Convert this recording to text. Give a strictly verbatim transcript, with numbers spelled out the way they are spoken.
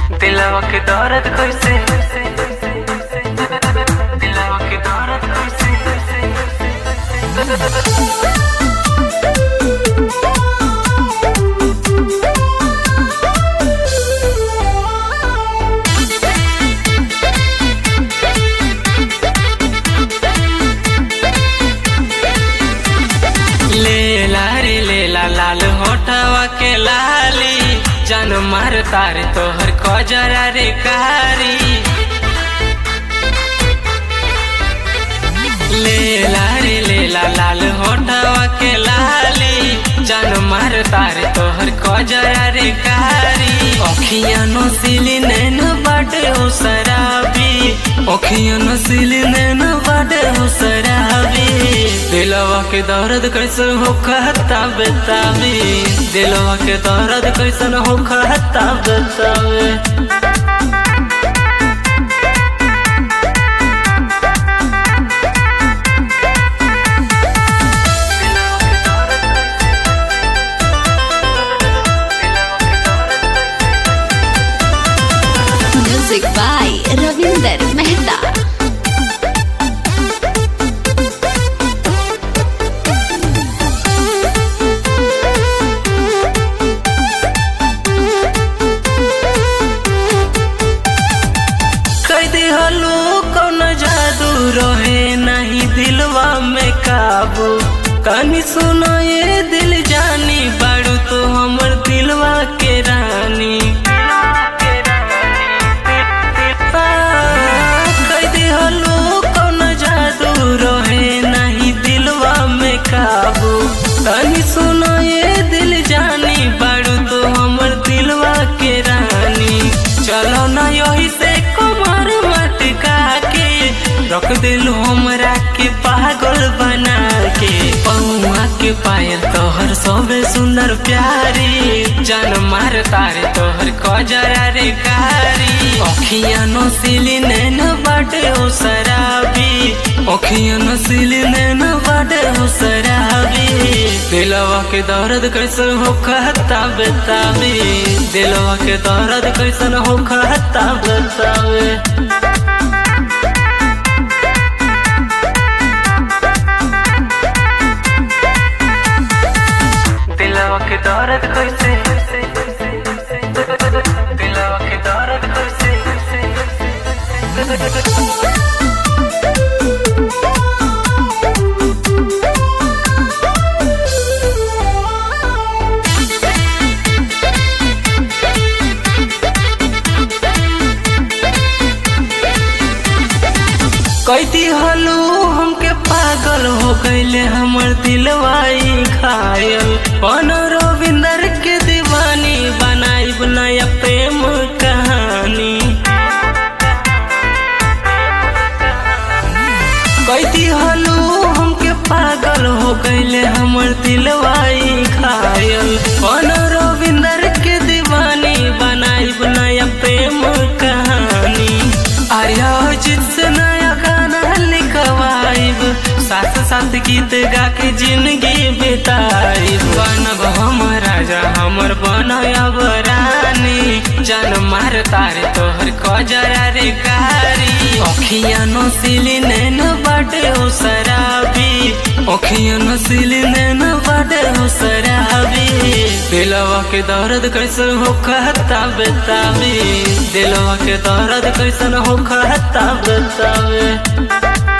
दिलवा के दर्द कैसे दिलवा के दर्द कैसे लेला रे लेला लाल होठवा के लाली जान मार तारे तोहर खजरा रे कारी लेला रे लेला लाल होठवा के लाली जान मार तारे तोहर खजरा रे कारी अखियां नसीली नैन बाटे हो शराबी अखियां नसीली नैन बाटे हो शराबी दिलवा के दर्द कैसन हो कहता बतावे दिलवा के दर्द कैसन हो कहता बतावे म्यूजिक बाय रविंदर मेहता। रहे नहीं दिलवा में काबू कनी सुनो ये दिल जानी बाड़ू तो हमर दिलवा के रानी कैदी हलो कौन जादू रहे नहीं दिलवा में काबू कनी सुनो ये दिल जानी बाड़ू तो हमर दिलवा के रानी चलो ना यही से कमर मटका के रख दिल हमरा के पागल बना के पौआ के पायल तोहर सबे सुंदर प्यारी जान मार तारे तोहर खजरा रे कारी अखियां नसीली नैन बाटे हो शराबी अखियां नसीली नैन बाटे हो शराबी दिलवा के दर्द कैसन हो कहता बतावे दिलवा के दर्द कैसन हो कहता बतावे दिलवा के दर्द कैसे दिलवा के दर्द कैसे कैदी हलू हमके पागल हो गईले हमर दिलवाई घायल पन रविंदर के दीवानी बनाई नया प्रेम कहानी कैदी हलू हमके पागल हो गईले हमर दिलवाई घायल पन रविंदर के दीवानी बनाई नया प्रेम कहानी आर्या जित से नया गाना लिखवाइब साथ साथ गीत गा के जिंदगी बिताइब बनब हम राजा हमर बनब रानी जान मार तारे तोहर खजरा रे कारी अखियां नसीली नैन बाटे हो शराबी अखियां नसीली नैन बाटे हो शराबी दिलवा के दर्द कैसन हो कहता बतावे दिलवा के दर्द कैसन हो कहता बतावे।